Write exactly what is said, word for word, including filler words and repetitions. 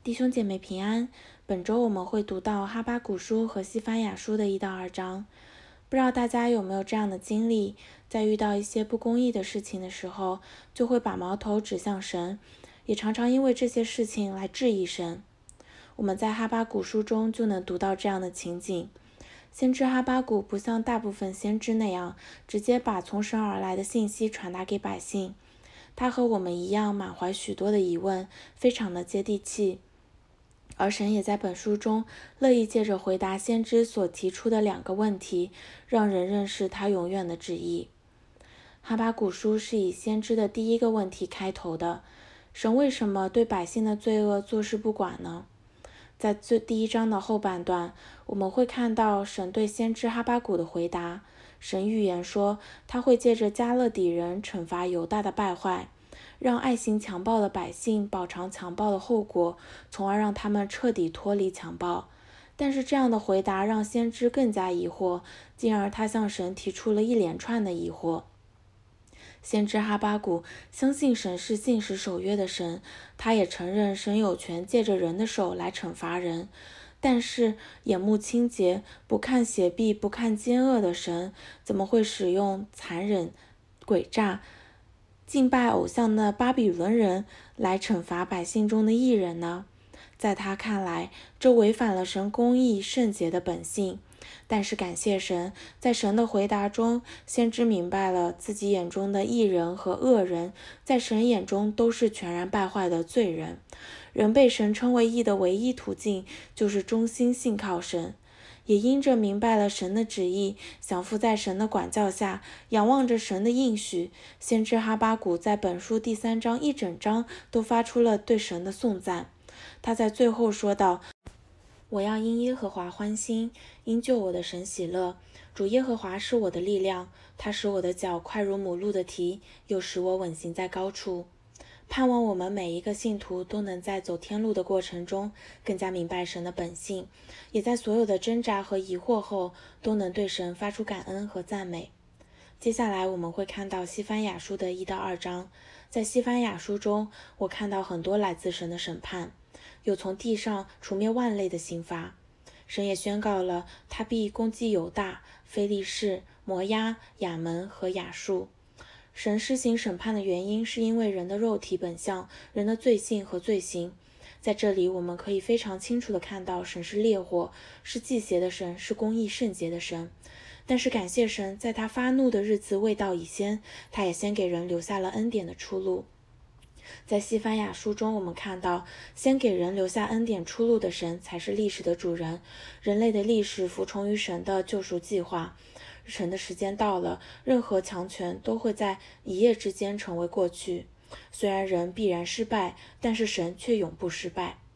弟兄姐妹平安，本周我们会读到哈巴谷书和西番雅书的一到二章。不知道大家有没有这样的经历，在遇到一些不公义的事情的时候，就会把矛头指向神，也常常因为这些事情来质疑神。我们在哈巴谷书中就能读到这样的情景。先知哈巴谷不像大部分先知那样，直接把从神而来的信息传达给百姓。他和我们一样满怀许多的疑问，非常的接地气。而神也在本书中乐意借着回答先知所提出的两个问题，让人认识他永远的旨意。哈巴谷书是以先知的第一个问题开头的：神为什么对百姓的罪恶坐视不管呢？在最第一章的后半段，我们会看到神对先知哈巴谷的回答。神预言说，他会借着加勒底人惩罚犹大的败坏，让爱行强暴的百姓饱尝强暴的后果，从而让他们彻底脱离强暴。但是这样的回答让先知更加疑惑，进而他向神提出了一连串的疑惑。先知哈巴谷相信神是信实守约的神，他也承认神有权借着人的手来惩罚人。但是眼目清洁、不看邪僻、不看奸恶的神，怎么会使用残忍、诡诈、敬拜偶像的巴比伦人来惩罚百姓中的义人呢？在他看来，这违反了神公义圣洁的本性。但是感谢神，在神的回答中，先知明白了自己眼中的义人和恶人，在神眼中都是全然败坏的罪人。人被神称为义的唯一途径，就是忠心信靠神。也因着明白了神的旨意，降服在神的管教下，仰望着神的应许，先知哈巴谷在本书第三章一整章都发出了对神的颂赞。他在最后说道：我要因耶和华欢心，因救我的神喜乐。主耶和华是我的力量，他使我的脚快如母鹿的蹄，又使我稳行在高处。盼望我们每一个信徒都能在走天路的过程中更加明白神的本性，也在所有的挣扎和疑惑后都能对神发出感恩和赞美。接下来我们会看到西番雅书的一到二章。在西番雅书中，我看到很多来自神的审判，有从地上除灭万类的刑罚。神也宣告了他必攻击犹大、非利士、摩押、亚门和亚述。神施行审判的原因是因为人的肉体本相、人的罪性和罪行。在这里我们可以非常清楚地看到，神是烈火，是忌邪的神，是公义圣洁的神。但是感谢神，在他发怒的日子未到以先，他也先给人留下了恩典的出路。在西番雅书中，我们看到先给人留下恩典出路的神才是历史的主人。人类的历史服从于神的救赎计划，神的时间到了，任何强权都会在一夜之间成为过去。虽然人必然失败，但是神却永不失败。